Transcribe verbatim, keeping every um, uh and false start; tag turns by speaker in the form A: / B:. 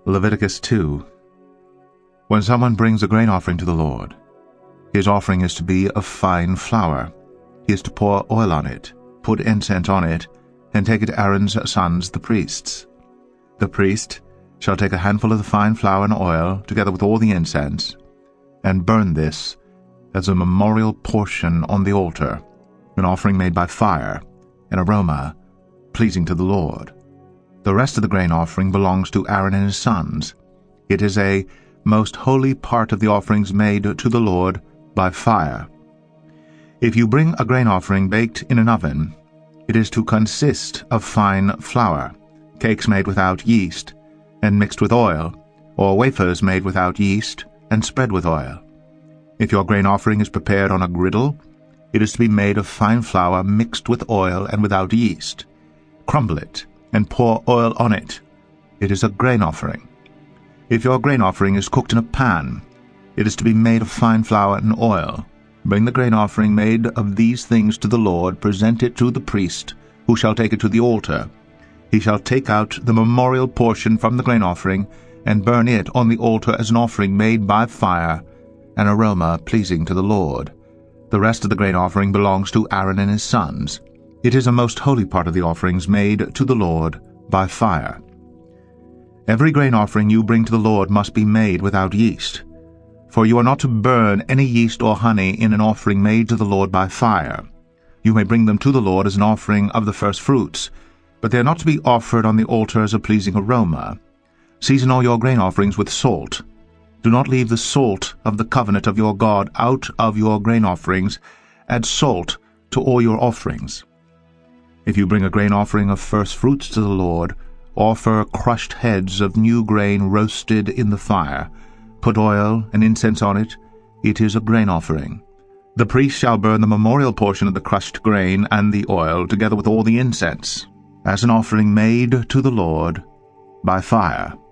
A: Leviticus two. When someone brings a grain offering to the Lord, his offering is to be of fine flour. He is to pour oil on it, put incense on it, and take it to Aaron's sons the priests. The priest shall take a handful of the fine flour and oil, together with all the incense, and burn this as a memorial portion on the altar, an offering made by fire, an aroma pleasing to the Lord. The rest of the grain offering belongs to Aaron and his sons. It is a most holy part of the offerings made to the Lord by fire. If you bring a grain offering baked in an oven, it is to consist of fine flour, cakes made without yeast, and mixed with oil, or wafers made without yeast, and spread with oil. If your grain offering is prepared on a griddle, it is to be made of fine flour mixed with oil and without yeast. Crumble it, and pour oil on it. It is a grain offering. If your grain offering is cooked in a pan, it is to be made of fine flour and oil. Bring the grain offering made of these things to the Lord, present it to the priest, who shall take it to the altar. He shall take out the memorial portion from the grain offering, and burn it on the altar as an offering made by fire, an aroma pleasing to the Lord. The rest of the grain offering belongs to Aaron and his sons. It is a most holy part of the offerings made to the Lord by fire. Every grain offering you bring to the Lord must be made without yeast. For you are not to burn any yeast or honey in an offering made to the Lord by fire. You may bring them to the Lord as an offering of the first fruits, but they are not to be offered on the altar as a pleasing aroma. Season all your grain offerings with salt. Do not leave the salt of the covenant of your God out of your grain offerings. Add salt to all your offerings. If you bring a grain offering of first fruits to the Lord, offer crushed heads of new grain roasted in the fire. Put oil and incense on it. It is a grain offering. The priest shall burn the memorial portion of the crushed grain and the oil, together with all the incense, as an offering made to the Lord by fire.